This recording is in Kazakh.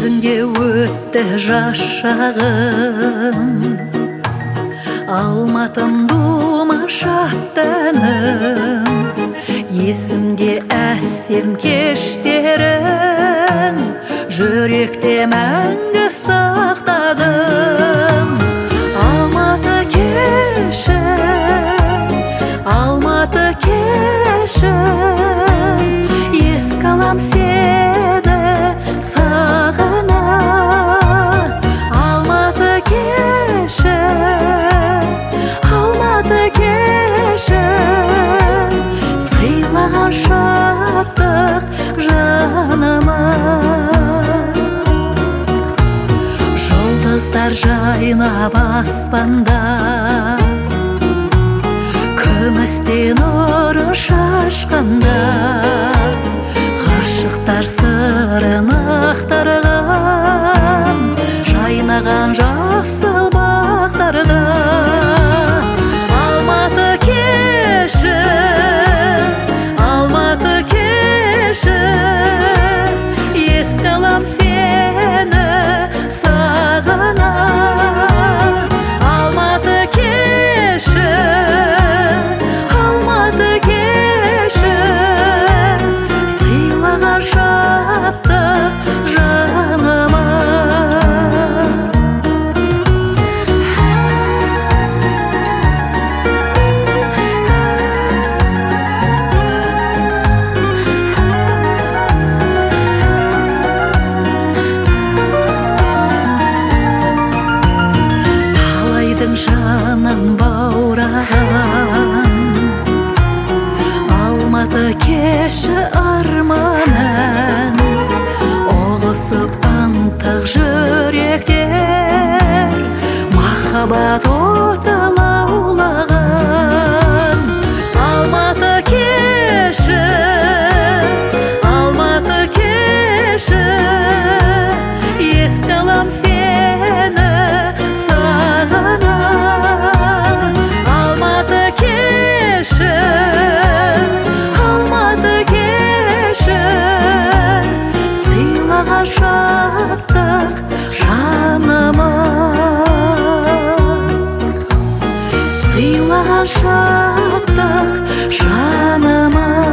Көзіңде өтті жас шағым, алматым думашаттаным. Есімде әсем кештерің, жүректе мәңгі сақтадым. Алматы кеші, Алматы кеші, еске алам сені сағына. Алматы кеші, Алматы кеші, сыйлаған шаттық жаныма. Жұлдыздар жайнап аспанда, күмістен нұры шашқанда, ғашықтар сырын ақтарған, жайнаған жасыл бақтарда. Алматы кеші, Алматы кеші, еске алам сені сағына. Алматы кеші, Алматы кеші, сыйлаған шаттық жаныма. Жанын баураған, Алматы кеші арманын, ұғысып ынтық жүректер, махаббат оты лаулаған. Алматы кеші, Алматы кеші, еске алам сені сағына. Алматы кеші, Алматы кеші, сыйлаған шаттық жаныма. Сыйлаған шаттық жаныма.